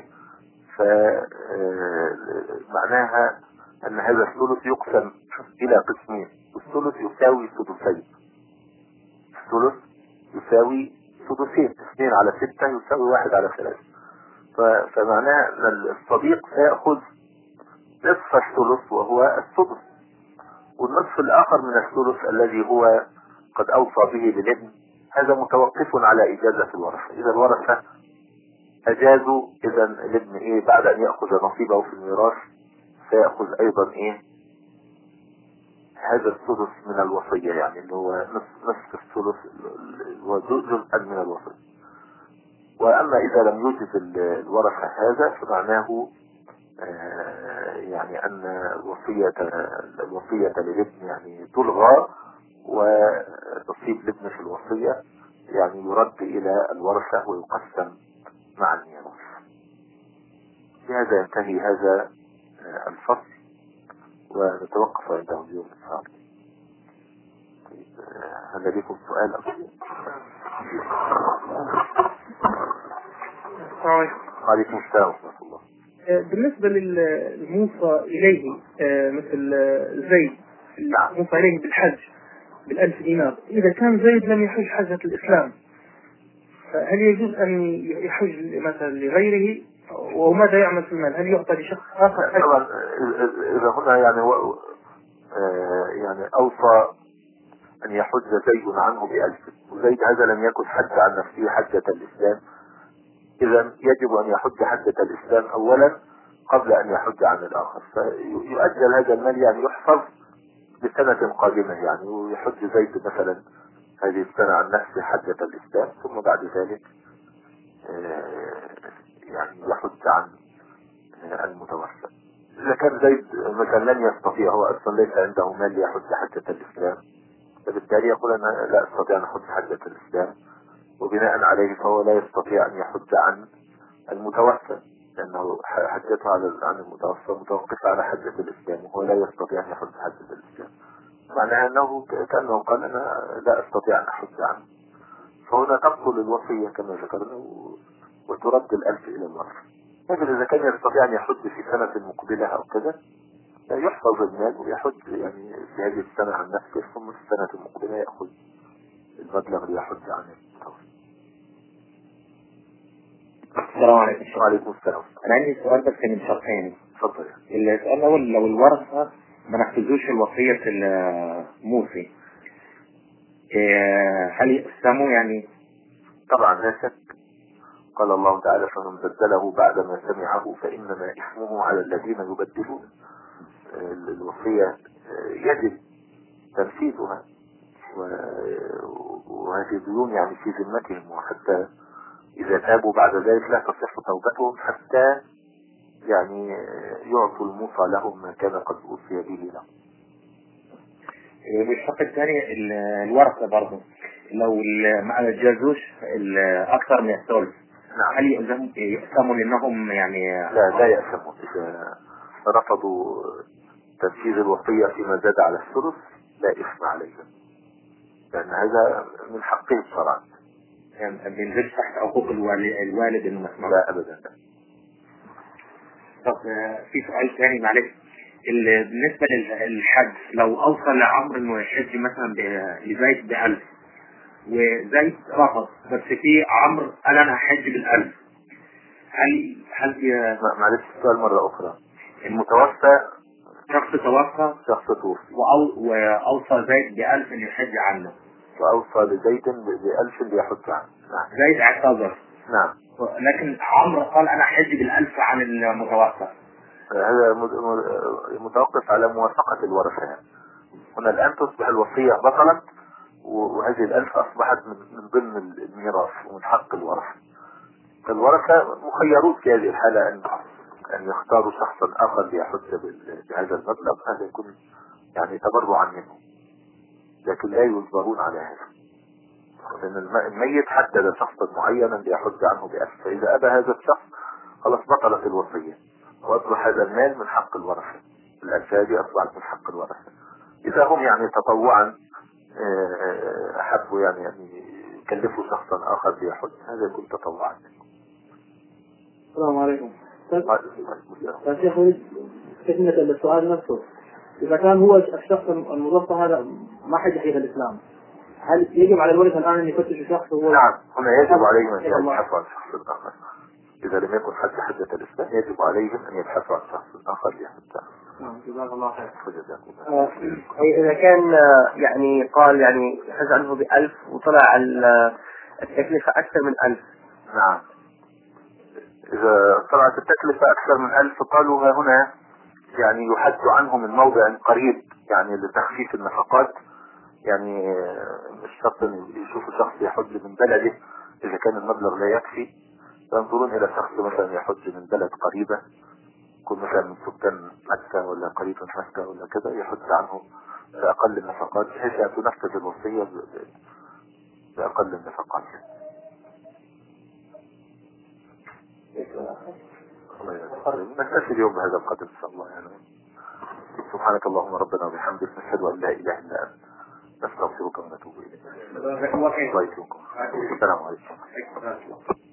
فمعناها أن هذا الثلث يقسم إلى قسمين، والثلث يساوي سدسين، الثلث يساوي سدسين، 2/6 يساوي 1/3، فمعناها أن الصديق سيأخذ نصف الثلث وهو السدس، والنصف الآخر من الثلث الذي هو قد أوصى به للابن هذا متوقف على إجازة الورثة. إذا الورثة أجازوا، إذا الابن بعد أن يأخذ نصيبه في الميراث سيأخذ أيضا هذا الثلث من الوصية، يعني اللي هو نصف الثلث وجزء من الوصية. وأما إذا لم يوجد الورثة هذا فمعناه يعني أن الوصية للابن يعني تلغى، ونصيب الابن في الوصية يعني يرد إلى الورثة ويقسم مع الميراث. بهذا ينتهي هذا الفصل ونتوقف عنده اليوم إن شاء الله. طيب هل لديكم سؤال أو شيء؟ وعليكم السلام ورحمة الله. بالنسبة للموصى إليه مثل زيد موصى إليه بالحج بال1000 دينار، إذا كان زيد لم يحج حجة الإسلام هل يجوز أن يحج مثلا لغيره؟ وماذا يعمل في المال؟ هل يعطى لشخص آخر؟ طبعا إذا هنا يعني يعني أوصى أن يحج زيد عنه ب1000، وزيد هذا لم يكن حج عن نفسه حجة الإسلام، إذا يجب أن يحج حجة الإسلام أولا قبل أن يحج عن الآخر، فيؤجل هذا المال يعني يحفظ لسنة قادمة يعني، ويحج زيد مثلا هذه السنة عن نفسه حجة الإسلام، ثم بعد ذلك يعني يحج عن المتوفى. إذا كان زيد مثلا لن يستطيع، هو أصلا ليس عنده مال يحج حجة الإسلام، فبالتالي يقول أنا لا أستطيع أن أحج حجة الإسلام، وبناء عليه فهو لا يستطيع أن يحج عن المتوفى، لأنه حجته عن المتوفى متوقفة على حجة الإسلام، وهو لا يستطيع أن يحج حجة الإسلام، معناها أنه كأنه قال أنا لا أستطيع أن أحج عنه. فهنا تبطل الوصية كما ذكرنا وترد ال1000 إلى الورثة. لكن إذا كان يستطيع أن يحج في سنة مقبلة أو كذا يحفظ المال ويحج يعني في هذه السنة عن نفسه، ثم في السنة المقبلة يأخذ المبلغ ليحج عن المتوفى. السلام عليكم. وعليكم السلام. أنا عندي سؤال بس من شرطين. تفضل. السؤال الأول، لو الورثة ما نفذوش الوصية الموصي هل يقسموا يعني؟ طبعا لا شك، قال الله تعالى فمن بدله بعدما سمعه فإنما إثمه على الذين يبدلون. الوصية يجب تنفيذها، وهذه ديون يعني في ذمتهم، وحتى إذا تابوا بعد ذلك لا تصح توبتهم حتى يعني يعطوا الموصى لهم ما كان قد أوصي به لهم. والشق الثاني الورثة برضه لو ما جازوش أكثر من الثلث، نعم. هل يقسموا لأنهم يعني؟ لا يقسموا. إذا رفضوا تنفيذ الوصية فيما زاد على الثلث لا إثم عليهم، لأن هذا من حقهم شرعا. يعني ما بينزلش تحت حقوق الوالد المسموع. لا أبدا. طب في سؤال ثاني معلش، بالنسبة للحج لو أوصل لعمر إنه يحج مثلا لزيد ب1000 وزيد رفض، بس في عمرو قال أنا هحج بال1000، هل معلش السؤال مرة أخرى. المتوفى شخص توفي وأوصى زيد ب1000 إنه يحج عنه، وأوصى لزيد ب1000 ليحج عنه. نعم. زيد اعتذر. نعم. لكن عمرو قال أنا هحج بال1000 عن المتوفى. هذا متوقف على موافقة الورثة يعني. هنا الآن تصبح الوصية بطلت، وهذه ال1000 أصبحت من ضمن الميراث ومن حق الورثة. فالورثة مخيرون في هذه الحالة أن يختاروا شخصا آخر ليحج بهذا المبلغ، هذا يكون يعني تبرعا منه، لكن لا يجبرون على هذا، لأن الميت حدد شخصا معينا ليحج عنه ب1000، فإذا أبى هذا الشخص خلاص بطلت الوصية وأصبح هذا المال من حق الورثة، ال1000 هذه أصبحت من حق الورثة. إذا هم يعني تطوعا أحبوا يعني يكلفوا شخصا آخر ليحج، هذا يكون تطوعا. السلام عليكم. يا شيخ أريد تكملة السؤال نفسه. إذا كان هو الشخص الموظف هذا ما حج حقيقة الإسلام، هل يجب على الورثة الآن أن يفتشوا شخص هو؟ نعم، هنا يجب عليهم أن يبحثوا عن شخص آخر. إذا لم يكن حج حجة الإسلام يجب عليهم أن يبحثوا عن شخص آخر ليحج. نعم، جزاك الله خير. إذا كان يعني قال يعني حج عنه ب1000 وطلع التكلفة أكثر من 1000. نعم، إذا طلعت التكلفة أكثر من 1000 قالوا هنا يعني يحج عنه من موضع قريب يعني لتخفيف النفقات، يعني الشخص يشوف شخص يحج من بلده إذا كان المبلغ لا يكفي، ينظرون إلى شخص مثلا يحج من بلد قريبة يكون مثلا من سكان مكة ولا قريب من مكة ولا كذا، يحج عنه بأقل النفقات بحيث أن تنفذ الوصية بأقل النفقات. نكتفي اليوم بهذا القدر إن شاء الله يعني. سبحانك اللهم ربنا وبحمدك، نشهد أن لا إله إلا أنت، نستغفرك ونتوب إليك. جزاك الله خير. الله يكرمكم. السلام عليكم. عليكم السلام.